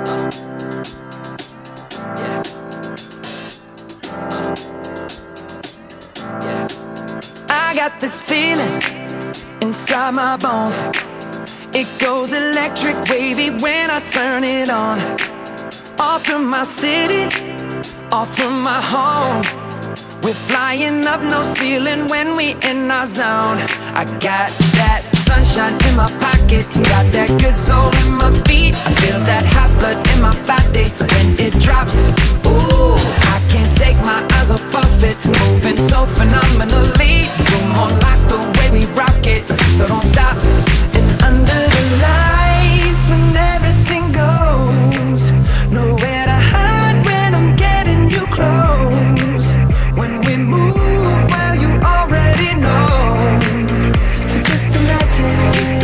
I got this feeling inside my bones. It goes electric wavy when I turn it on. All through my city, all through my home. We're flying up, no ceiling when we in our zone. I got that sunshine in my pocket, got that good soul in my feet. I feel that hot blood in my body when it drops. Ooh, I can't take my eyes off of it, moving so phenomenally. You're more like the way we rock it, so don't stop. And under the lights, when everything goes, nowhere to hide when I'm getting you close. When we move, well, you already know. So just imagine.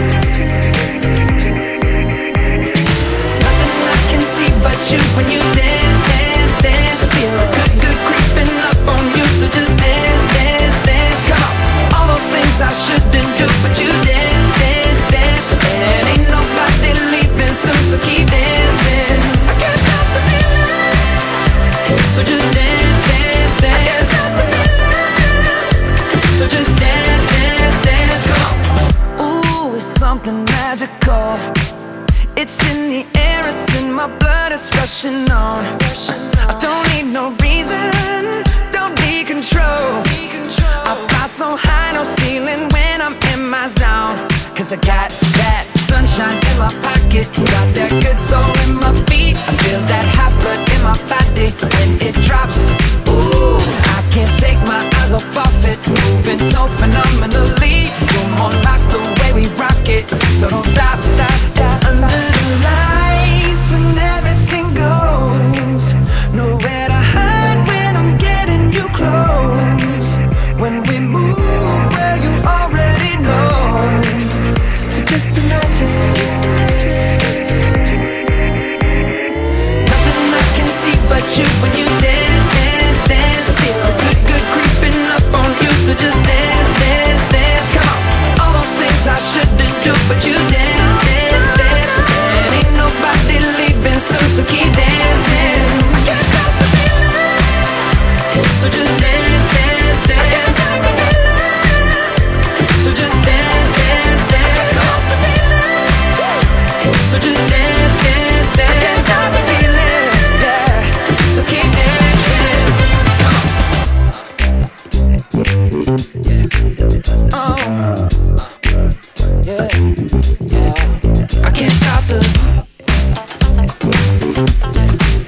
Nothing I can see but you when you dance, dance, dance. Feel good, good creeping up on you. So just dance, dance, dance. Come on. All those things I shouldn't do, but you dance, dance, dance. And ain't nobody leaving soon, so keep dancing. I can't stop the feeling. So just dance, dance, dance. I can't stop the feeling. So just dance, dance, dance. Come on. Ooh, it's something magical. It's in the air, it's in my blood, it's rushing on. I don't need no reason, don't need control. I fly so high, no ceiling when I'm in my zone. Cause I got that sunshine in my pocket, got that good soul in my feet. I feel that hot blood in my body when it drops. Ooh, I can't take my eyes off of it, moving so phenomenally. You're more like the way we rock it, so don't stop, stop, stop. Under the lights when everything goes, nowhere to hide when I'm getting you close. When we move, well, you already know. So just imagine. Nothing I can see but you when you dance, dance, dance. Feel good, good creeping up on you. So just dance, dance, dance. Come on. All those things I shouldn't do, but you dance, dance, dance. And ain't nobody leaving soon, so keep dancing. I can't stop the feeling. So just dance, dance, dance. I can't stop the feeling. So just dance, dance, dance. I can't stop the feeling. So just dance, dance, dance. I can't stop the feeling. Yeah. So keep dancing. Oh, yeah, yeah. I can't stop the.